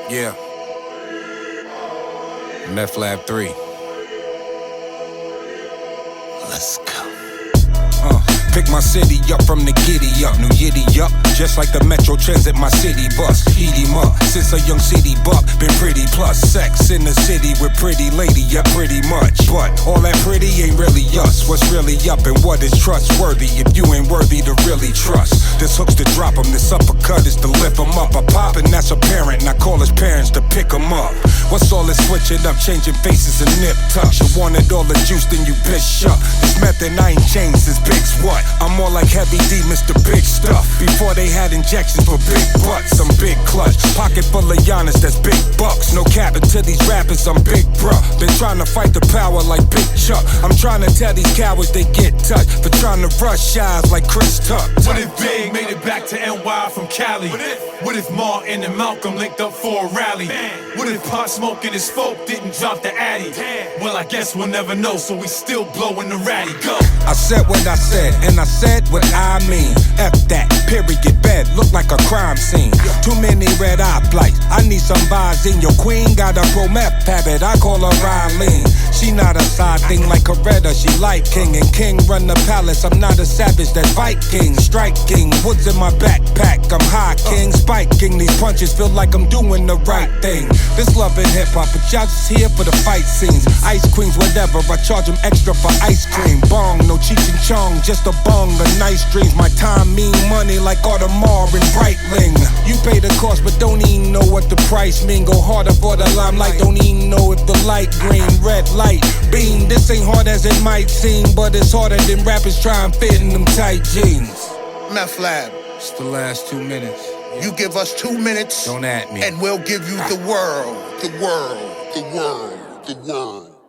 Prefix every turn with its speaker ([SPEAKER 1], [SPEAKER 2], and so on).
[SPEAKER 1] Yeah. Meth Lab 3. Let's go. Pick my city up from the giddy up, new yiddy up, just like the Metro Transit, my city bus. Heat him up, since a young city buck, been pretty plus sex in the city with pretty lady, yeah, pretty much. But all that pretty ain't really us. What's really up and what is trustworthy if you ain't worthy to really trust? This hook's to drop him, this uppercut is to lift him up. I pop and that's apparent, and I call his parents to pick him up. What's all this switching up, changing faces and nip tucks? You wanted all the juice, then you bitch up. This method I ain't changed since Big's what? I'm more like Heavy D, Mr. Big Stuff. Before they had injections for big butts, I'm big clutch. Pocket full of Giannis, that's big bucks. No capping to these rappers, I'm big bruh. Been trying to fight the power like Big Chuck. I'm trying to tell these cowards they get touched for trying to rush eyes like Chris Tuck.
[SPEAKER 2] What if Big made it back to NY from Cali? What if Martin and Malcolm linked up for a rally? What if Pop Smoke and his folk didn't drop the Addy? Well, I guess we'll never know, so we still blowing the ratty. Go!
[SPEAKER 1] I said what I said, and I said what I mean. F that, period, bed, look like a crime scene. Too many red eye flights, I need some bars in. Your queen got a pro-meth habit, I call her Riley. She not a side thing like Coretta, she like King. And King run the palace, I'm not a savage, that's Viking. Striking, woods in my backpack, I'm high king. Spiking, these punches feel like I'm doing the right thing. This love and hip-hop, but y'all just here for the fight scenes. Ice queens, whatever, I charge them extra for ice cream. Bong, no Cheech and Chong, just a bong, the nice dreams. My time mean money like Audemars and Breitling. You pay the cost, but don't even know what the price mean. Go harder for the limelight, don't even know if the light green, red light, beam. This ain't hard as it might seem, but it's harder than rappers trying to fit in them tight jeans.
[SPEAKER 3] Meth Lab,
[SPEAKER 1] It's the last 2 minutes.
[SPEAKER 3] you give us 2 minutes,
[SPEAKER 1] Don't at me.
[SPEAKER 3] and we'll give you the world, the world, the world, the world.